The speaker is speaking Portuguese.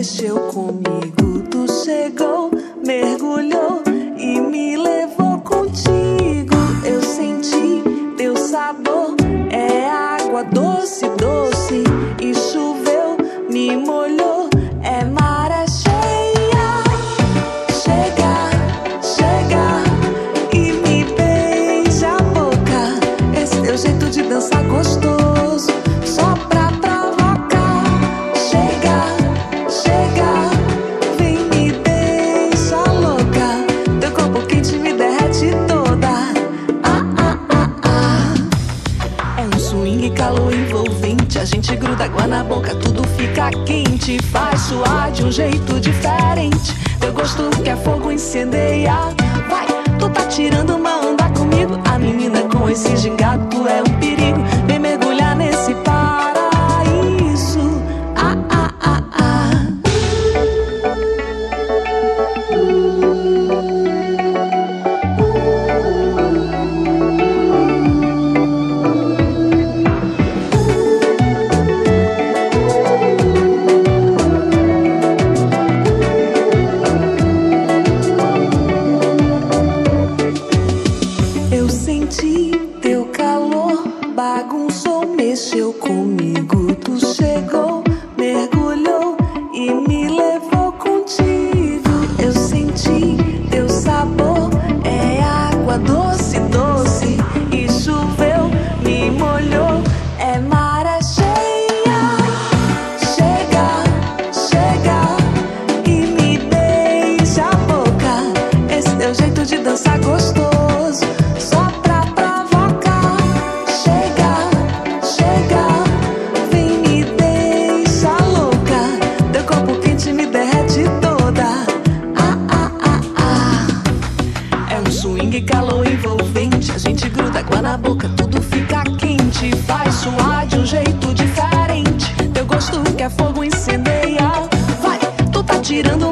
mexeu comigo. Tu chegou, mergulhou e me levou contigo. Eu senti teu sabor, é água doce, doce. E choveu, me molhou, é maré cheia. Chega, chega e me beija a boca. Esse teu jeito de dançar gostoso, só pra provocar. Chega, chega, vem me deixa louca. Teu corpo quente me derrete toda. Ah, ah, ah, ah. É um swing, calor envolvente. A gente gruda água na boca, tudo fica quente. Faz suar de um jeito diferente. Teu gosto que é fogo incendeia. Vai, tu tá tirando uma onda comigo. A menina com esse gingado, tu é um perigo. Vem mergulhar nesse paraíso. Ah, ah, ah, ah. Eu senti teu calor, bagunçou, mexeu comigo. Tu chegou, mergulhou e me levou contigo. Eu senti teu sabor, é água doce, doce. E choveu, me molhou, é maré cheia. Chega, chega e me beija a boca. Esse teu jeito de dançar gostoso, só pra provocar. Chega, chega, vem me deixa louca. Teu corpo quente me derrete toda. Ah, ah, ah, ah. É um swing, calor envolvente. A gente gruda água na boca, tudo fica quente. Faz suar de um jeito diferente. Teu gosto que é fogo incendeia. Vai, tu tá tirando